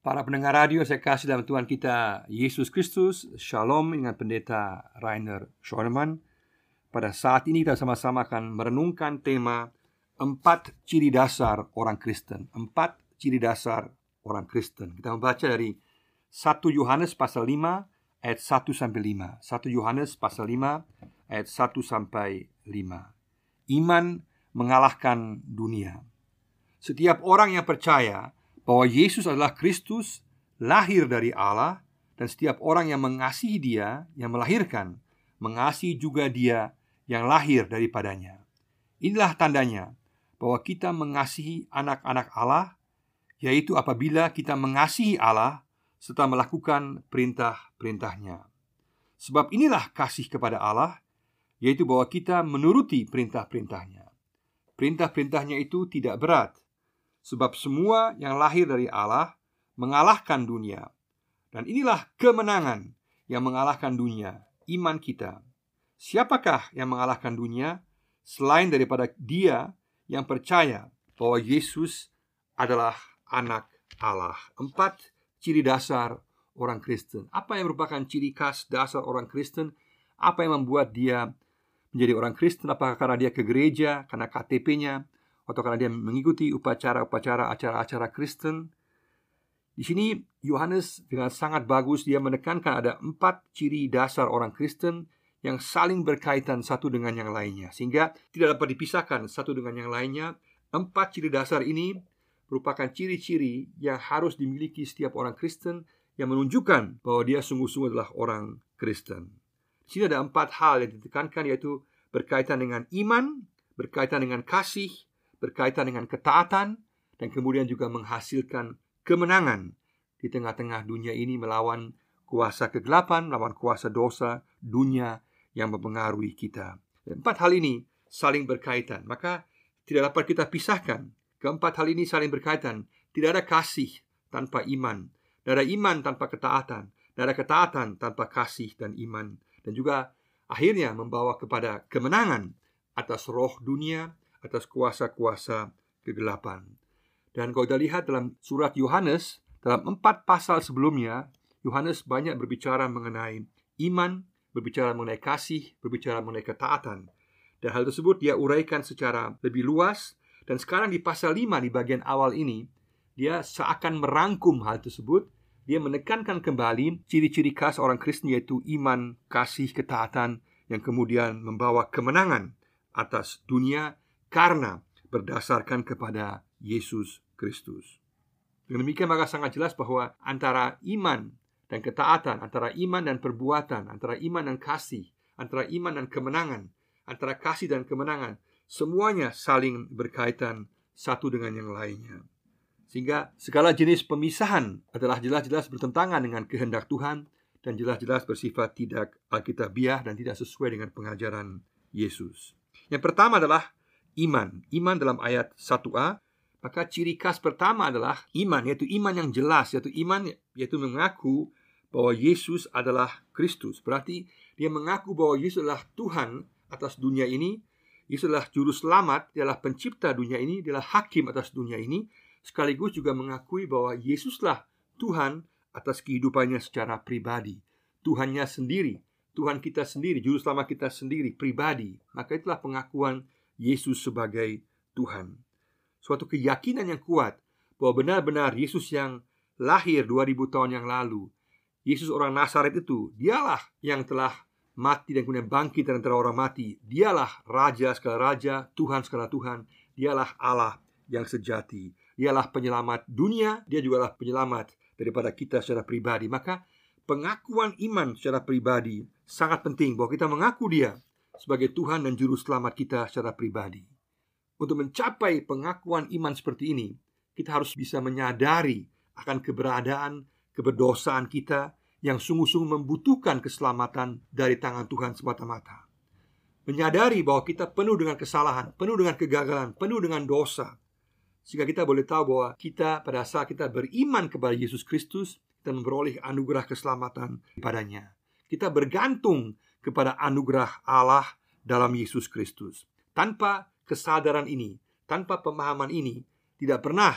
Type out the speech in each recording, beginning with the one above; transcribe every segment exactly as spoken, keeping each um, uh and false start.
Para pendengar radio, saya kasih dalam Tuhan kita Yesus Kristus. Shalom dengan Pendeta Rainer Schoenemann. Pada saat ini kita sama-sama akan merenungkan tema Empat ciri dasar orang Kristen. Empat ciri dasar orang Kristen. Kita membaca dari satu Yohanes pasal lima ayat satu sampai lima. satu Yohanes pasal lima ayat satu sampai lima. Iman mengalahkan dunia. Setiap orang yang percaya bahwa Yesus adalah Kristus, lahir dari Allah, dan setiap orang yang mengasihi Dia yang melahirkan, mengasihi juga Dia yang lahir daripadanya. Inilah tandanya bahwa kita mengasihi anak-anak Allah, yaitu apabila kita mengasihi Allah serta melakukan perintah-perintahnya. Sebab inilah kasih kepada Allah, yaitu bahwa kita menuruti perintah-perintahnya. Perintah-perintahnya itu tidak berat, sebab semua yang lahir dari Allah mengalahkan dunia. Dan inilah kemenangan yang mengalahkan dunia, iman kita. Siapakah yang mengalahkan dunia selain daripada dia yang percaya bahwa Yesus adalah anak Allah? Empat ciri dasar orang Kristen. Apa yang merupakan ciri khas dasar orang Kristen? Apa yang membuat dia menjadi orang Kristen? Apakah karena dia ke gereja, karena K T P-nya, atau karena dia mengikuti upacara-upacara acara-acara Kristen? Di sini Yohanes dengan sangat bagus dia menekankan ada empat ciri dasar orang Kristen yang saling berkaitan satu dengan yang lainnya, sehingga tidak dapat dipisahkan satu dengan yang lainnya. Empat ciri dasar ini merupakan ciri-ciri yang harus dimiliki setiap orang Kristen yang menunjukkan bahwa dia sungguh-sungguh adalah orang Kristen. Di sini ada empat hal yang ditekankan, yaitu berkaitan dengan iman, berkaitan dengan kasih, berkaitan dengan ketaatan, dan kemudian juga menghasilkan kemenangan di tengah-tengah dunia ini melawan kuasa kegelapan, melawan kuasa dosa dunia yang mempengaruhi kita. Dan empat hal ini saling berkaitan, maka tidak dapat kita pisahkan. Keempat hal ini saling berkaitan. Tidak ada kasih tanpa iman, tidak ada iman tanpa ketaatan, tidak ada ketaatan tanpa kasih dan iman. Dan juga akhirnya membawa kepada kemenangan atas roh dunia, atas kuasa-kuasa kegelapan. Dan kalau kita lihat dalam surat Yohanes, dalam empat pasal sebelumnya, Yohanes banyak berbicara mengenai iman, berbicara mengenai kasih, berbicara mengenai ketaatan. Dan hal tersebut dia uraikan secara lebih luas. Dan sekarang di pasal lima, di bagian awal ini, dia seakan merangkum hal tersebut. Dia menekankan kembali ciri-ciri khas orang Kristen, yaitu iman, kasih, ketaatan, yang kemudian membawa kemenangan atas dunia karena berdasarkan kepada Yesus Kristus. Dengan demikian maka sangat jelas bahwa antara iman dan ketaatan, antara iman dan perbuatan, antara iman dan kasih, antara iman dan kemenangan, antara kasih dan kemenangan, semuanya saling berkaitan satu dengan yang lainnya. Sehingga segala jenis pemisahan adalah jelas-jelas bertentangan dengan kehendak Tuhan dan jelas-jelas bersifat tidak alkitabiah dan tidak sesuai dengan pengajaran Yesus. Yang pertama adalah iman. Iman dalam ayat satu a. Maka ciri khas pertama adalah iman, yaitu iman yang jelas, yaitu iman yaitu mengaku bahwa Yesus adalah Kristus. Berarti dia mengaku bahwa Yesus adalah Tuhan atas dunia ini. Yesus adalah juru selamat, dia adalah pencipta dunia ini, dia adalah hakim atas dunia ini. Sekaligus juga mengakui bahwa Yesuslah Tuhan atas kehidupannya secara pribadi, Tuhannya sendiri, Tuhan kita sendiri, juru selamat kita sendiri, pribadi. Maka itulah pengakuan Yesus sebagai Tuhan. Suatu keyakinan yang kuat bahwa benar-benar Yesus yang lahir dua ribu tahun yang lalu, Yesus orang Nazaret itu, dialah yang telah mati dan kemudian bangkit dari antara orang mati. Dialah Raja segala raja, Tuhan segala Tuhan. Dialah Allah yang sejati. Dialah penyelamat dunia, dia juga adalah penyelamat daripada kita secara pribadi. Maka pengakuan iman secara pribadi sangat penting, bahwa kita mengaku dia sebagai Tuhan dan Juru Selamat kita secara pribadi. Untuk mencapai pengakuan iman seperti ini, kita harus bisa menyadari akan keberadaan, keberdosaan kita yang sungguh-sungguh membutuhkan keselamatan dari tangan Tuhan semata-mata. Menyadari bahwa kita penuh dengan kesalahan, penuh dengan kegagalan, penuh dengan dosa, sehingga kita boleh tahu bahwa kita pada saat kita beriman kepada Yesus Kristus, kita memperoleh anugerah keselamatan padanya. Kita bergantung kepada anugerah Allah dalam Yesus Kristus. Tanpa kesadaran ini, tanpa pemahaman ini, tidak pernah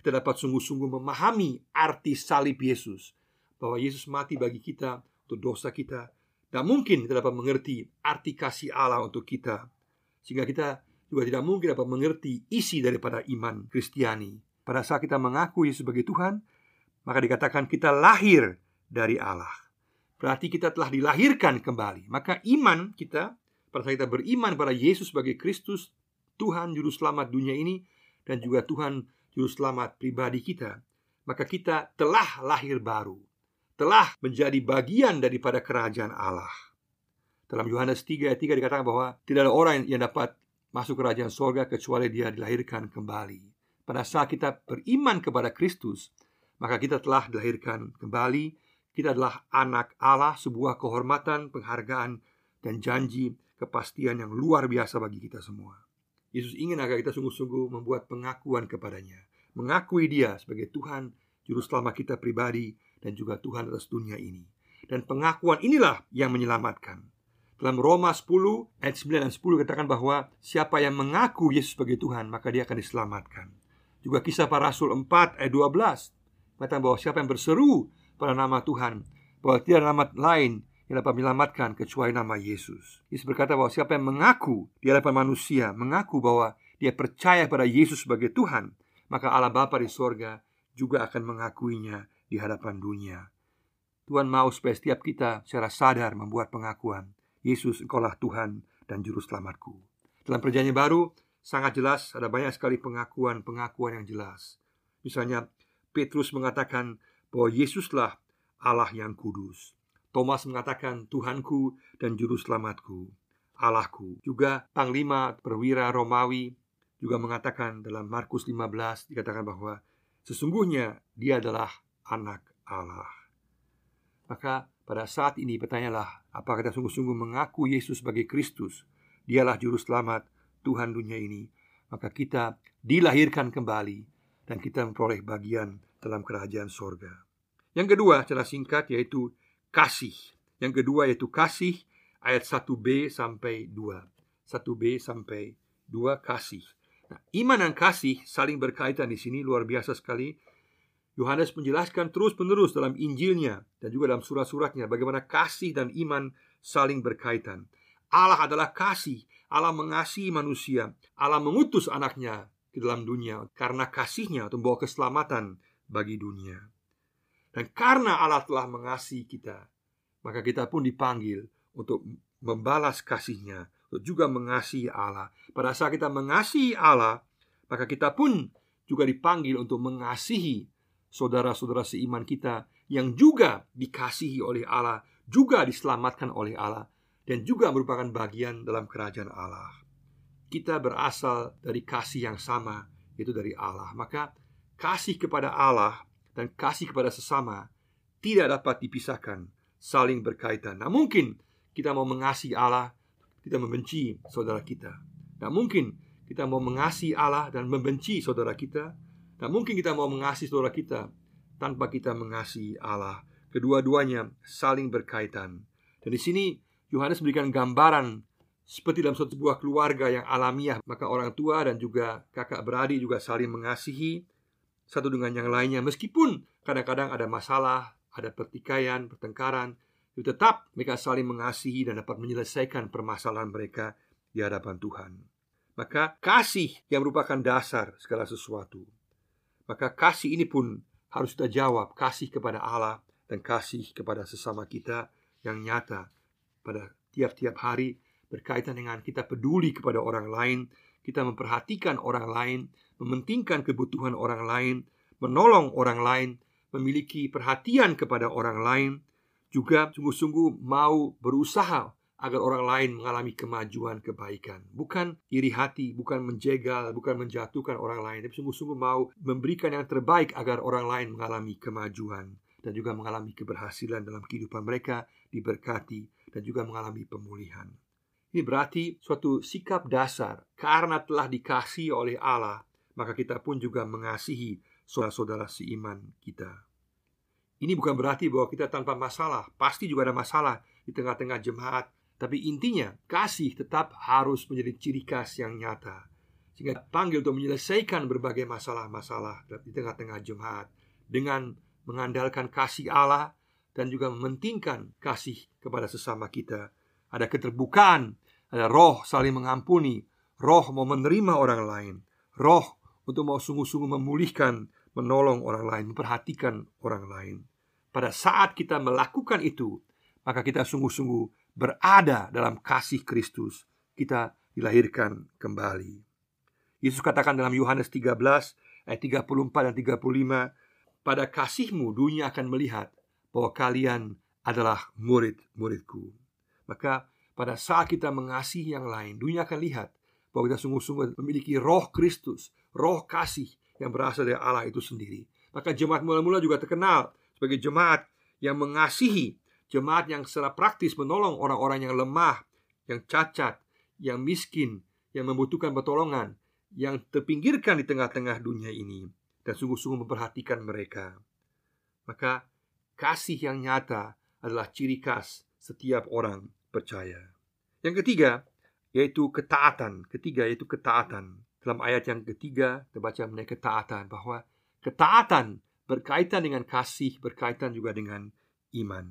kita dapat sungguh-sungguh memahami arti salib Yesus, bahwa Yesus mati bagi kita untuk dosa kita. Dan mungkin kita dapat mengerti arti kasih Allah untuk kita, sehingga kita juga tidak mungkin dapat mengerti isi daripada iman Kristiani. Pada saat kita mengaku Yesus sebagai Tuhan, maka dikatakan kita lahir dari Allah. Berarti kita telah dilahirkan kembali. Maka iman kita, pada saat kita beriman pada Yesus sebagai Kristus, Tuhan Juru Selamat dunia ini, dan juga Tuhan Juru Selamat pribadi kita, maka kita telah lahir baru, telah menjadi bagian daripada kerajaan Allah. Dalam Yohanes tiga ayat tiga dikatakan bahwa tidak ada orang yang dapat masuk kerajaan sorga kecuali dia dilahirkan kembali. Pada saat kita beriman kepada Kristus, maka kita telah dilahirkan kembali. Kita adalah anak Allah, sebuah kehormatan, penghargaan, dan janji kepastian yang luar biasa bagi kita semua. Yesus ingin agar kita sungguh-sungguh membuat pengakuan kepadanya, mengakui Dia sebagai Tuhan, Juru Selamat kita pribadi, dan juga Tuhan atas dunia ini. Dan pengakuan inilah yang menyelamatkan. Dalam Roma sepuluh ayat sembilan dan sepuluh katakan bahwa siapa yang mengaku Yesus sebagai Tuhan, maka dia akan diselamatkan. Juga Kisah Para Rasul empat ayat dua belas katakan bahwa siapa yang berseru pada nama Tuhan, bahwa tidak ada nama lain yang dapat menyelamatkan kecuali nama Yesus. Yesus berkata bahwa siapa yang mengaku di hadapan manusia, mengaku bahwa dia percaya pada Yesus sebagai Tuhan, maka Allah Bapa di sorga juga akan mengakuinya di hadapan dunia. Tuhan mau supaya setiap kita secara sadar membuat pengakuan, Yesus, Engkaulah Tuhan dan Juru Selamatku. Dalam Perjanjian Baru sangat jelas, ada banyak sekali pengakuan-pengakuan yang jelas. Misalnya Petrus mengatakan bahwa Yesuslah Allah yang kudus. Thomas mengatakan Tuhanku dan Juru Selamatku, Allahku. Juga Panglima Perwira Romawi juga mengatakan dalam Markus lima belas dikatakan bahwa sesungguhnya dia adalah anak Allah. Maka pada saat ini pertanyaanlah, apakah kita sungguh-sungguh mengaku Yesus sebagai Kristus, Dialah Juru Selamat Tuhan dunia ini? Maka kita dilahirkan kembali dan kita memperoleh bagian dalam kerajaan sorga. Yang kedua, secara singkat, yaitu kasih. Yang kedua yaitu kasih, ayat satu b sampai dua. satu b sampai dua, kasih. Nah, iman dan kasih saling berkaitan di sini, luar biasa sekali. Yohanes menjelaskan terus-menerus dalam Injilnya dan juga dalam surat-suratnya bagaimana kasih dan iman saling berkaitan. Allah adalah kasih. Allah mengasihi manusia. Allah mengutus anaknya ke dalam dunia karena kasihnya untuk membawa keselamatan bagi dunia. Dan karena Allah telah mengasihi kita, maka kita pun dipanggil untuk membalas kasihnya, untuk juga mengasihi Allah. Pada saat kita mengasihi Allah, maka kita pun juga dipanggil untuk mengasihi saudara-saudara seiman kita yang juga dikasihi oleh Allah, juga diselamatkan oleh Allah, dan juga merupakan bagian dalam kerajaan Allah. Kita berasal dari kasih yang sama, yaitu dari Allah. Maka kasih kepada Allah dan kasih kepada sesama tidak dapat dipisahkan, saling berkaitan. Nah, mungkin kita mau mengasihi Allah, kita membenci saudara kita. Nah, mungkin kita mau mengasihi Allah dan membenci saudara kita. Nah, mungkin kita mau mengasihi saudara kita tanpa kita mengasihi Allah. Kedua-duanya saling berkaitan. Dan di sini Yohanes memberikan gambaran seperti dalam suatu sebuah keluarga yang alamiah, maka orang tua dan juga kakak beradik juga saling mengasihi satu dengan yang lainnya. Meskipun kadang-kadang ada masalah, ada pertikaian, pertengkaran, itu tetap mereka saling mengasihi dan dapat menyelesaikan permasalahan mereka di hadapan Tuhan. Maka kasih yang merupakan dasar segala sesuatu. Maka kasih ini pun harus kita jawab, kasih kepada Allah dan kasih kepada sesama kita yang nyata pada tiap-tiap hari, berkaitan dengan kita peduli kepada orang lain, kita memperhatikan orang lain, mementingkan kebutuhan orang lain, menolong orang lain, memiliki perhatian kepada orang lain, juga sungguh-sungguh mau berusaha agar orang lain mengalami kemajuan kebaikan. Bukan iri hati, bukan menjegal, bukan menjatuhkan orang lain, tapi sungguh-sungguh mau memberikan yang terbaik agar orang lain mengalami kemajuan dan juga mengalami keberhasilan dalam kehidupan mereka, diberkati dan juga mengalami pemulihan. Ini berarti suatu sikap dasar. Karena telah dikasihi oleh Allah, maka kita pun juga mengasihi saudara-saudara seiman kita. Ini bukan berarti bahwa kita tanpa masalah. Pasti juga ada masalah di tengah-tengah jemaat. Tapi intinya, kasih tetap harus menjadi ciri khas yang nyata. sehingga panggil untuk menyelesaikan berbagai masalah-masalah di tengah-tengah jemaat dengan mengandalkan kasih Allah dan juga mementingkan kasih kepada sesama kita. Ada keterbukaan, ada roh saling mengampuni, roh mau menerima orang lain, roh untuk mau sungguh-sungguh memulihkan, menolong orang lain, memperhatikan orang lain. Pada saat kita melakukan itu, maka kita sungguh-sungguh berada dalam kasih Kristus. Kita dilahirkan kembali. Yesus katakan dalam Yohanes tiga belas ayat tiga puluh empat dan tiga puluh lima, pada kasihmu dunia akan melihat bahwa kalian adalah murid-muridku. Maka pada saat kita mengasihi yang lain, dunia akan lihat bahwa kita sungguh-sungguh memiliki roh Kristus, roh kasih yang berasal dari Allah itu sendiri. Maka jemaat mula-mula juga terkenal sebagai jemaat yang mengasihi, jemaat yang secara praktis menolong orang-orang yang lemah, yang cacat, yang miskin, yang membutuhkan pertolongan, yang terpinggirkan di tengah-tengah dunia ini, dan sungguh-sungguh memperhatikan mereka. Maka kasih yang nyata adalah ciri khas setiap orang percaya. Yang ketiga yaitu ketaatan. Ketiga yaitu ketaatan. Dalam ayat yang ketiga terbaca mengenai ketaatan, bahwa ketaatan berkaitan dengan kasih, berkaitan juga dengan iman.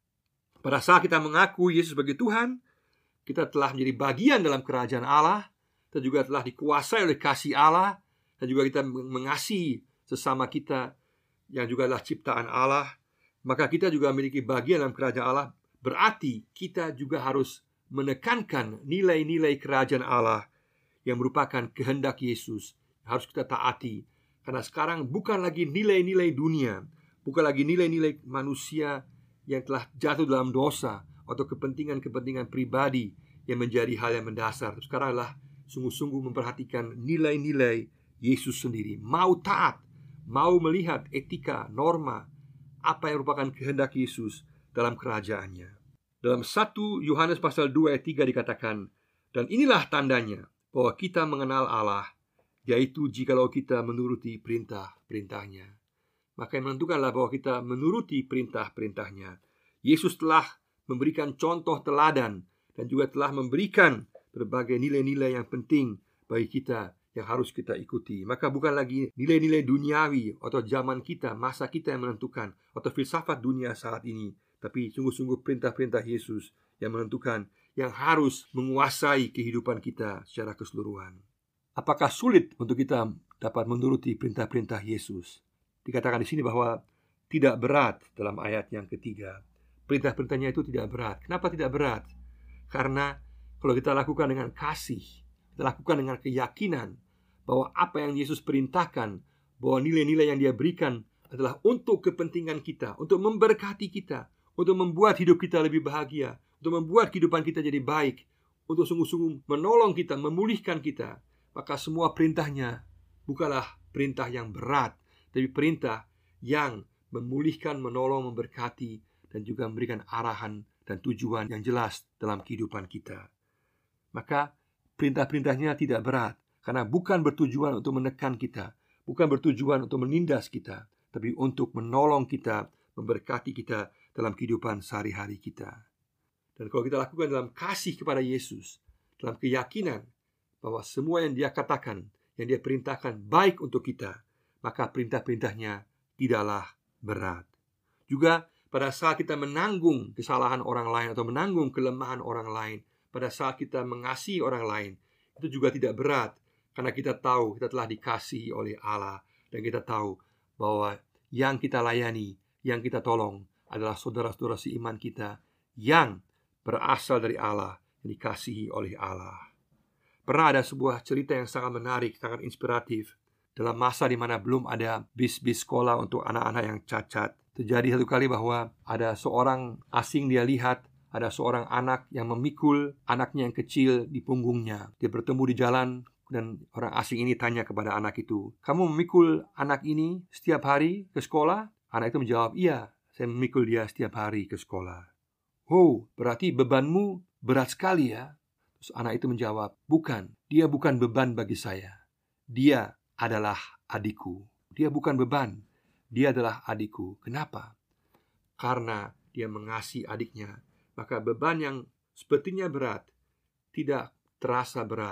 Pada saat kita mengaku Yesus sebagai Tuhan, kita telah menjadi bagian dalam kerajaan Allah, kita juga telah dikuasai oleh kasih Allah, dan juga kita mengasihi sesama kita yang juga adalah ciptaan Allah. Maka kita juga memiliki bagian dalam kerajaan Allah. Berarti kita juga harus menekankan nilai-nilai kerajaan Allah yang merupakan kehendak Yesus, harus kita taati. Karena sekarang bukan lagi nilai-nilai dunia, bukan lagi nilai-nilai manusia yang telah jatuh dalam dosa atau kepentingan-kepentingan pribadi yang menjadi hal yang mendasar. Sekarang adalah sungguh-sungguh memperhatikan nilai-nilai Yesus sendiri. Mau taat, mau melihat etika, norma, apa yang merupakan kehendak Yesus dalam kerajaannya. Dalam satu Yohanes pasal dua ayat tiga dikatakan, dan inilah tandanya bahwa kita mengenal Allah, yaitu jikalau kita menuruti perintah-perintahnya. Maka yang menentukanlah bahwa kita menuruti perintah-perintahnya. Yesus telah memberikan contoh teladan dan juga telah memberikan berbagai nilai-nilai yang penting bagi kita yang harus kita ikuti. Maka bukan lagi nilai-nilai duniawi atau zaman kita, masa kita yang menentukan, atau filsafat dunia saat ini, tapi sungguh-sungguh perintah-perintah Yesus yang menentukan, yang harus menguasai kehidupan kita secara keseluruhan. Apakah sulit untuk kita dapat menuruti perintah-perintah Yesus? Dikatakan di sini bahwa tidak berat dalam ayat yang ketiga. Perintah-perintahnya itu tidak berat. Kenapa tidak berat? Karena kalau kita lakukan dengan kasih, kita lakukan dengan keyakinan bahwa apa yang Yesus perintahkan, bahwa nilai-nilai yang Dia berikan adalah untuk kepentingan kita, untuk memberkati kita, untuk membuat hidup kita lebih bahagia, untuk membuat kehidupan kita jadi baik, untuk sungguh-sungguh menolong kita, memulihkan kita. Maka semua perintahnya bukanlah perintah yang berat, tapi perintah yang memulihkan, menolong, memberkati, dan juga memberikan arahan dan tujuan yang jelas dalam kehidupan kita. Maka perintah-perintahnya tidak berat, karena bukan bertujuan untuk menekan kita, bukan bertujuan untuk menindas kita, tapi untuk menolong kita, memberkati kita dalam kehidupan sehari-hari kita. Dan kalau kita lakukan dalam kasih kepada Yesus, dalam keyakinan bahwa semua yang Dia katakan, yang Dia perintahkan baik untuk kita, maka perintah-perintahnya tidaklah berat. Juga pada saat kita menanggung kesalahan orang lain atau menanggung kelemahan orang lain, pada saat kita mengasihi orang lain, itu juga tidak berat, karena kita tahu kita telah dikasihi oleh Allah, dan kita tahu bahwa yang kita layani, yang kita tolong adalah saudara-saudara seiman kita yang berasal dari Allah, yang dikasihi oleh Allah. Pernah ada sebuah cerita yang sangat menarik, sangat inspiratif. Dalam masa di mana belum ada bis-bis sekolah untuk anak-anak yang cacat, terjadi satu kali bahwa ada seorang asing, dia lihat ada seorang anak yang memikul anaknya yang kecil di punggungnya. Dia bertemu di jalan, dan orang asing ini tanya kepada anak itu, "Kamu memikul anak ini setiap hari ke sekolah?" Anak itu menjawab, "Iya, saya memikul dia setiap hari ke sekolah." "Oh, berarti bebanmu berat sekali ya?" Terus anak itu menjawab, "Bukan, dia bukan beban bagi saya. Dia adalah adikku. Dia bukan beban, dia adalah adikku." Kenapa? Karena dia mengasihi adiknya. Maka beban yang sepertinya berat tidak terasa berat,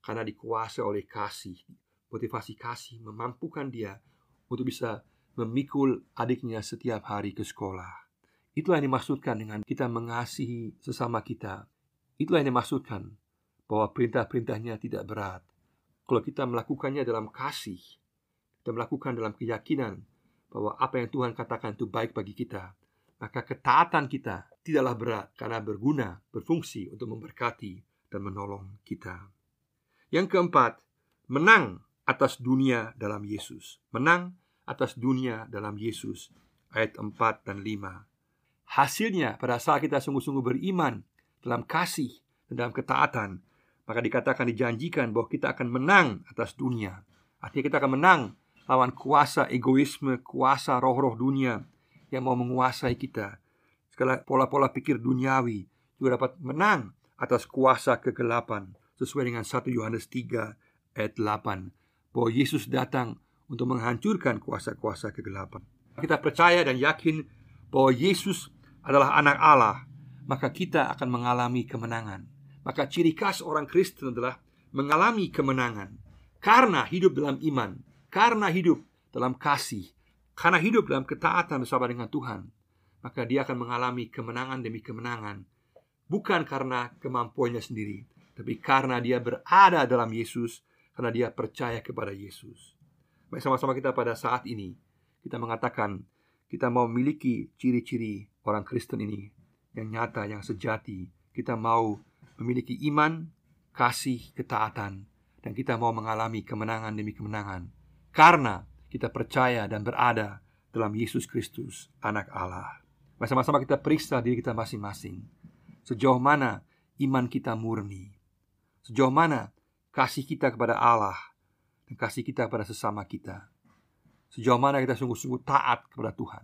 karena dikuasai oleh kasih. Motivasi kasih memampukan dia untuk bisa memikul adiknya setiap hari ke sekolah. Itulah yang dimaksudkan dengan kita mengasihi sesama kita. Itulah yang dimaksudkan bahwa perintah-perintahnya tidak berat. Kalau kita melakukannya dalam kasih, kita melakukan dalam keyakinan bahwa apa yang Tuhan katakan itu baik bagi kita, maka ketaatan kita tidaklah berat, karena berguna, berfungsi untuk memberkati dan menolong kita. Yang keempat, menang atas dunia dalam Yesus. Menang atas dunia dalam Yesus. Ayat empat dan lima. Hasilnya pada saat kita sungguh-sungguh beriman dalam kasih dan dalam ketaatan, maka dikatakan, dijanjikan bahwa kita akan menang atas dunia. Artinya kita akan menang lawan kuasa egoisme, kuasa roh-roh dunia yang mau menguasai kita. Segala pola-pola pikir duniawi juga dapat menang atas kuasa kegelapan, sesuai dengan satu Yohanes tiga ayat delapan, bahwa Yesus datang untuk menghancurkan kuasa-kuasa kegelapan. Kita percaya dan yakin bahwa Yesus adalah anak Allah, maka kita akan mengalami kemenangan. Maka ciri khas orang Kristen adalah mengalami kemenangan karena hidup dalam iman, karena hidup dalam kasih, karena hidup dalam ketaatan bersama dengan Tuhan. Maka dia akan mengalami kemenangan demi kemenangan, bukan karena kemampuannya sendiri, tapi karena dia berada dalam Yesus, karena dia percaya kepada Yesus. Mari sama-sama kita pada saat ini kita mengatakan kita mau memiliki ciri-ciri orang Kristen ini yang nyata, yang sejati. Kita mau memiliki iman, kasih, ketaatan, dan kita mau mengalami kemenangan demi kemenangan karena kita percaya dan berada dalam Yesus Kristus, anak Allah. Mari sama-sama kita periksa diri kita masing-masing. Sejauh mana iman kita murni, sejauh mana kasih kita kepada Allah dan kasih kita kepada sesama kita, sejauh mana kita sungguh-sungguh taat kepada Tuhan,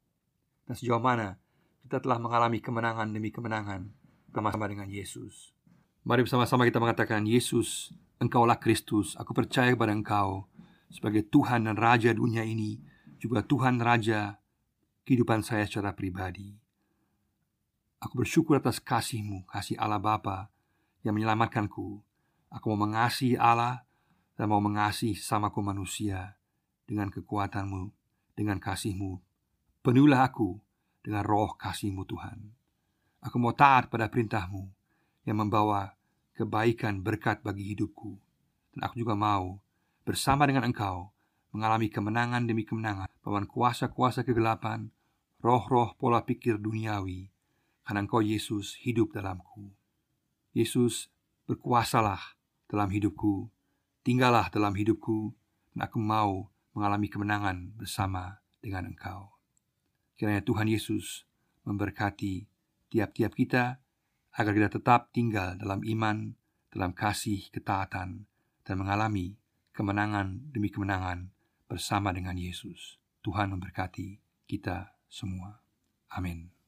dan sejauh mana kita telah mengalami kemenangan demi kemenangan bersama dengan Yesus. Mari bersama-sama kita mengatakan, Yesus, Engkaulah Kristus. Aku percaya kepada Engkau sebagai Tuhan dan Raja dunia ini, juga Tuhan Raja kehidupan saya secara pribadi. Aku bersyukur atas kasih-Mu, kasih Allah Bapa yang menyelamatkanku. Aku mau mengasihi Allah dan mau mengasihi sesamaku manusia dengan kekuatan-Mu, dengan kasih-Mu. Penuhilah aku dengan roh kasih-Mu, Tuhan. Aku mau taat pada perintah-Mu yang membawa kebaikan berkat bagi hidupku. Dan aku juga mau bersama dengan Engkau mengalami kemenangan demi kemenangan melawan kuasa-kuasa kegelapan, roh-roh pola pikir duniawi, karena Engkau Yesus hidup dalamku. Yesus, berkuasalah dalam hidupku, tinggallah dalam hidupku, dan aku mau mengalami kemenangan bersama dengan Engkau. Kiranya Tuhan Yesus memberkati tiap-tiap kita agar kita tetap tinggal dalam iman, dalam kasih, ketaatan, dan mengalami kemenangan demi kemenangan bersama dengan Yesus. Tuhan memberkati kita semua. Amin.